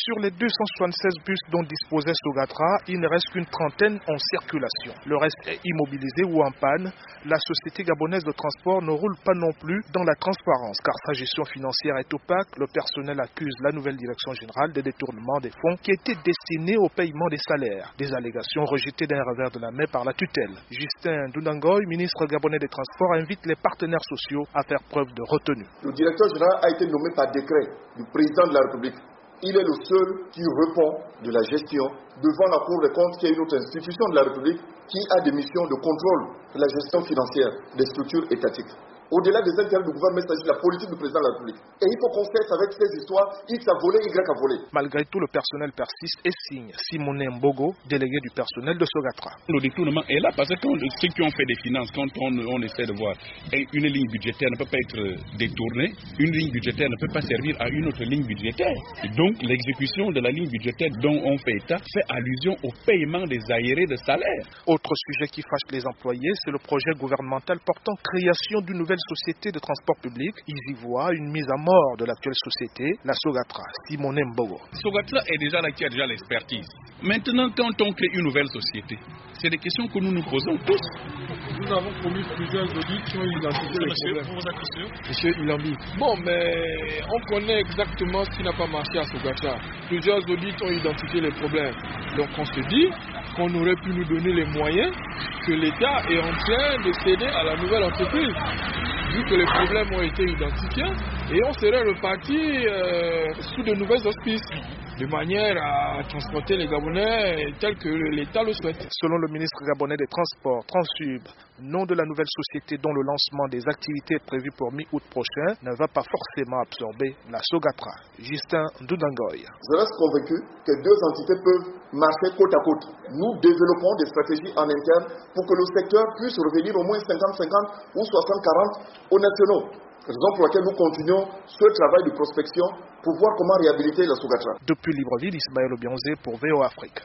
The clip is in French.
Sur les 276 bus dont disposait Sogatra, il ne reste qu'une trentaine en circulation. Le reste est immobilisé ou en panne. La société gabonaise de transport ne roule pas non plus dans la transparence car sa gestion financière est opaque. Le personnel accuse la nouvelle direction générale des détournements des fonds qui étaient destinés au paiement des salaires. Des allégations rejetées d'un revers de la main par la tutelle. Justin Ndoundangoy, ministre gabonais des Transports, invite les partenaires sociaux à faire preuve de retenue. Le directeur général a été nommé par décret du président de la République. Il est le seul qui répond de la gestion devant la Cour des comptes, qui est une autre institution de la République qui a des missions de contrôle de la gestion financière des structures étatiques. Au-delà des intérêts du gouvernement, il s'agit de la politique du président de la République. Et il faut qu'on cesse avec ces histoires, X a volé, Y a volé. Malgré tout, le personnel persiste et signe. Simonet Mbogo, délégué du personnel de Sogatra. Le détournement est là parce que ceux qui ont fait des finances, quand on essaie de voir, une ligne budgétaire ne peut pas être détournée, une ligne budgétaire ne peut pas servir à une autre ligne budgétaire. Et donc l'exécution de la ligne budgétaire dont on fait état fait allusion au paiement des aérés de salaire. Autre sujet qui fâche les employés, c'est le projet gouvernemental portant création d'une nouvelle société de transport public. Ils y voient une mise à mort de l'actuelle société, la Sogatra. Simonet Mbogo. Sogatra est déjà là, qui a déjà l'expertise. Maintenant, quand on crée une nouvelle société, c'est des questions que nous nous posons tous. Nous avons promis plusieurs audits qui ont identifié les problèmes. Monsieur Ilambi. Bon, mais on connaît exactement ce qui n'a pas marché à Sogatra. Plusieurs audits ont identifié les problèmes. Donc on se dit qu'on aurait pu nous donner les moyens que l'État est en train de céder à la nouvelle entreprise. Vu que les problèmes ont été identifiés, et on serait reparti sous de nouvelles auspices, de manière à transporter les Gabonais tel que l'État le souhaite. Selon le ministre gabonais des Transports, Transub, nom de la nouvelle société dont le lancement des activités est prévu pour mi-août prochain, ne va pas forcément absorber la Sogatra. Justin Ndoundangoy. Je reste convaincu que deux entités peuvent marcher côte à côte. Nous développons des stratégies en interne pour que le secteur puisse revenir au moins 50-50 ou 60-40 aux nationaux. Raison pour laquelle nous continuons ce travail de prospection pour voir comment réhabiliter la Sogatra. Depuis Libreville, Ismaël Obianzé pour VO Afrique.